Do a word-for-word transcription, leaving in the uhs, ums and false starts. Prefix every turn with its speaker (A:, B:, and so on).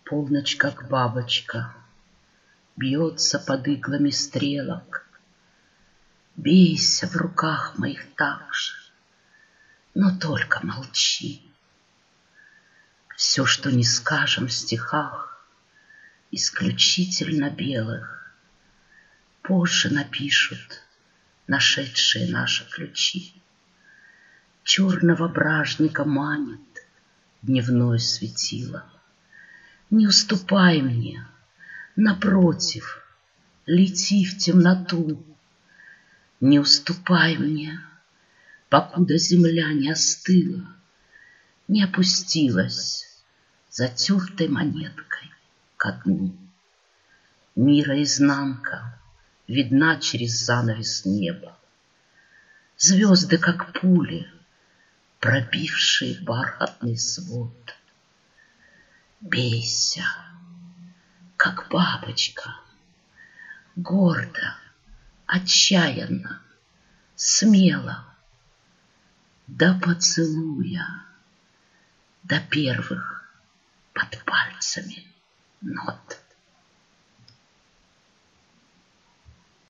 A: Полночь, как бабочка, бьется под иглами стрелок. Бейся в руках моих так же, но только молчи. Все, что не скажем в стихах, исключительно белых, позже напишут нашедшие наши ключи. Черного бражника манит дневное светило. Не уступай мне, напротив, лети в темноту. Не уступай мне, покуда земля не остыла, не опустилась затертой монеткой ко дну. Мира изнанка видна через занавес неба. Звезды, как пули, пробившие бархатный свод. Бейся, как бабочка, гордо, отчаянно, смело, до поцелуя, до первых под пальцами нот.